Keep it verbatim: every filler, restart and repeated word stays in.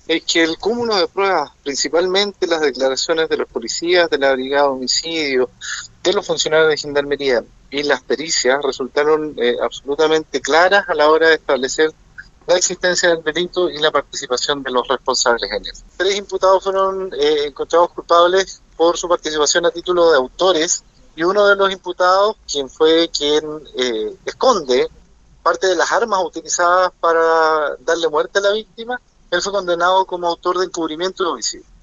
Es que el cúmulo de pruebas, principalmente las declaraciones de los policías de la Brigada de Homicidio, de los funcionarios de Gendarmería y las pericias, resultaron eh, absolutamente claras a la hora de establecer la existencia del delito y la participación de los responsables en él. Tres imputados fueron eh, encontrados culpables por su participación a título de autores, y uno de los imputados, quien fue quien eh, esconde parte de las armas utilizadas para darle muerte a la víctima, él fue condenado como autor de encubrimiento de homicidio.